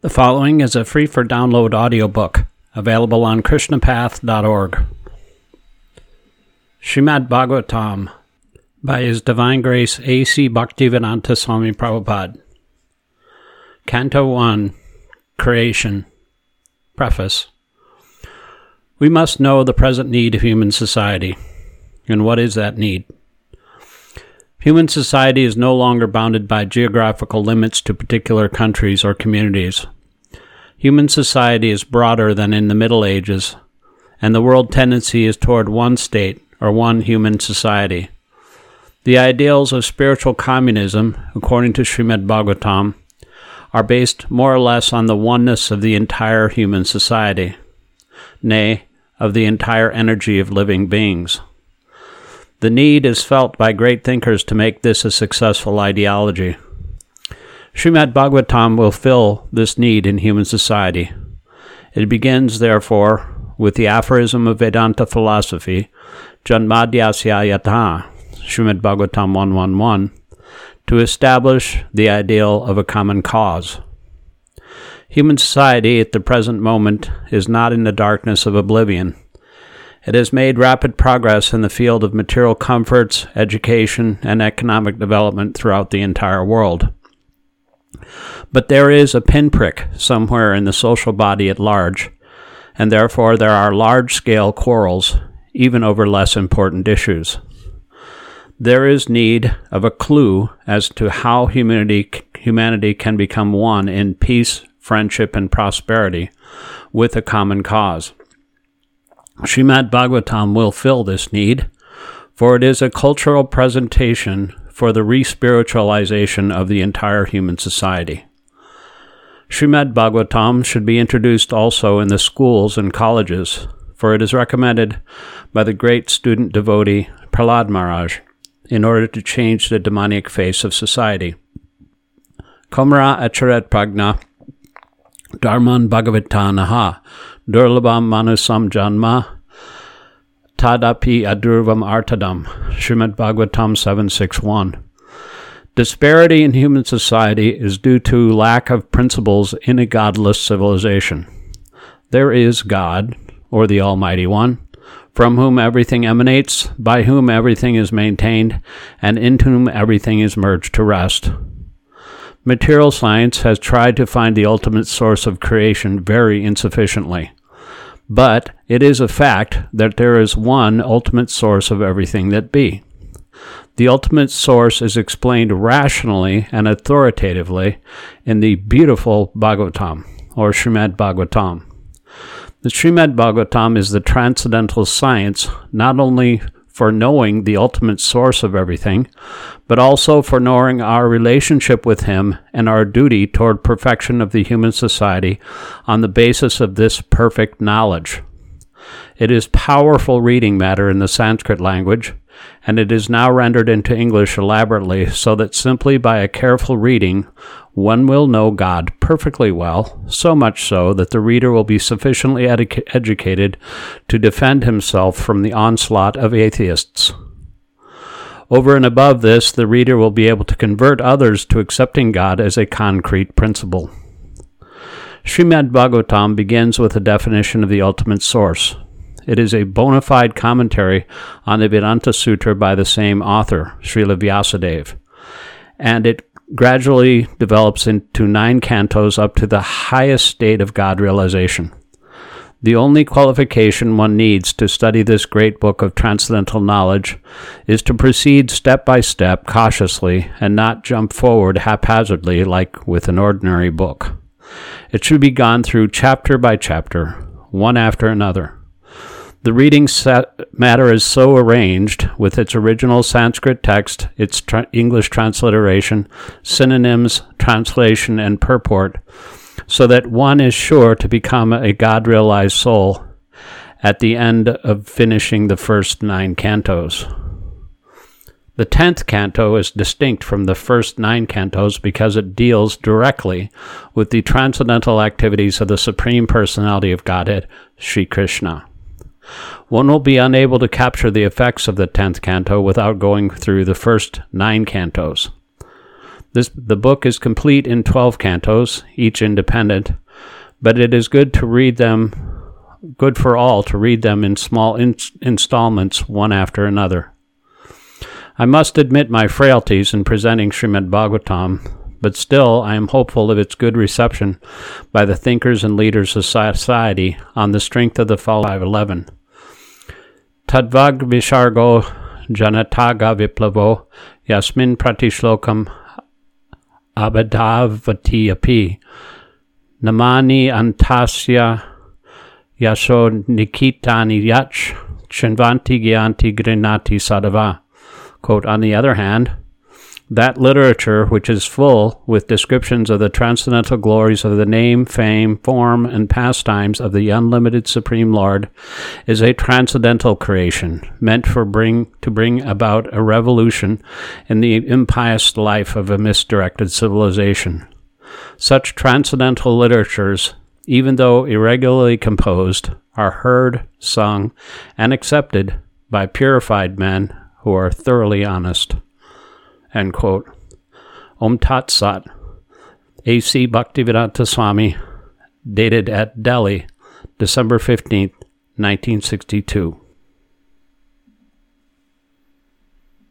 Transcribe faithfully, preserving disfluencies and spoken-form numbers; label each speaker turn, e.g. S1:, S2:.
S1: The following is a free-for-download audiobook available on krishna path dot org. Srimad Bhagavatam by His Divine Grace A C Bhaktivedanta Swami Prabhupada. Canto one, Creation. Preface. We must know the present need of human society. And what is that need? Human society is no longer bounded by geographical limits to particular countries or communities. Human society is broader than in the Middle Ages, and the world tendency is toward one state or one human society. The ideals of spiritual communism, according to Srimad Bhagavatam, are based more or less on the oneness of the entire human society, nay, of the entire energy of living beings. The need is felt by great thinkers to make this a successful ideology. Srimad Bhagavatam will fill this need in human society. It begins, therefore, with the aphorism of Vedanta philosophy, Janmadhyasya Yatha, Srimad Bhagavatam one eleven, to establish the ideal of a common cause. Human society at the present moment is not in the darkness of oblivion. It has made rapid progress in the field of material comforts, education, and economic development throughout the entire world. But there is a pinprick somewhere in the social body at large, and therefore there are large-scale quarrels, even over less important issues. There is need of a clue as to how humanity, humanity can become one in peace, friendship, and prosperity with a common cause. Srimad Bhagavatam will fill this need, for it is a cultural presentation for the re-spiritualization of the entire human society. Srimad Bhagavatam should be introduced also in the schools and colleges, for it is recommended by the great student devotee Prahlad Maharaj in order to change the demonic face of society. Komra acharet pragna dharman bhagavatanaha durlabam manusam janma tadapi adurvam artadam, Srimad Bhagavatam seven sixty-one. Disparity in human society is due to lack of principles in a godless civilization. There is God, or the Almighty One, from whom everything emanates, by whom everything is maintained, and in whom everything is merged to rest. Material science has tried to find the ultimate source of creation very insufficiently. But it is a fact that there is one ultimate source of everything that be. The ultimate source is explained rationally and authoritatively in the beautiful Bhagavatam, or Srimad Bhagavatam. The Srimad Bhagavatam is the transcendental science not only for knowing the ultimate source of everything, but also for knowing our relationship with Him and our duty toward perfection of the human society on the basis of this perfect knowledge. It is powerful reading matter in the Sanskrit language, and it is now rendered into English elaborately so that simply by a careful reading, one will know God perfectly well, so much so that the reader will be sufficiently edu- educated to defend himself from the onslaught of atheists. Over and above this, the reader will be able to convert others to accepting God as a concrete principle. Srimad Bhagavatam begins with a definition of the ultimate source. It is a bona fide commentary on the Vedanta Sutra by the same author, Srila Vyasadeva, and it gradually develops into nine cantos up to the highest state of God realization. The only qualification one needs to study this great book of transcendental knowledge is to proceed step by step cautiously and not jump forward haphazardly like with an ordinary book. It should be gone through chapter by chapter, one after another. The reading set matter is so arranged, with its original Sanskrit text, its tra- English transliteration, synonyms, translation, and purport, so that one is sure to become a God-realized soul at the end of finishing the first nine cantos. The tenth canto is distinct from the first nine cantos because it deals directly with the transcendental activities of the Supreme Personality of Godhead, Sri Krishna. One will be unable to capture the effects of the tenth canto without going through the first nine cantos. This the book is complete in twelve cantos, each independent, but it is good to read them, good for all to read them in small in, installments, one after another. I must admit my frailties in presenting Srimad Bhagavatam, but still I am hopeful of its good reception by the thinkers and leaders of society on the strength of the following five eleven. Tadvag vishargo janataga viplavo yasmin pratishlokam abadavati api namani antasya yasho nikitani yach chinvanti gyanti grinati sadava. Quote, on the other hand, that literature which is full with descriptions of the transcendental glories of the name, fame, form, and pastimes of the unlimited Supreme Lord is a transcendental creation meant for bring to bring about a revolution in the impious life of a misdirected civilization. Such transcendental literatures, even though irregularly composed, are heard, sung, and accepted by purified men who are thoroughly honest. End quote. Om Tat Sat. A C Bhaktivedanta Swami, dated at Delhi, December fifteenth, nineteen sixty-two.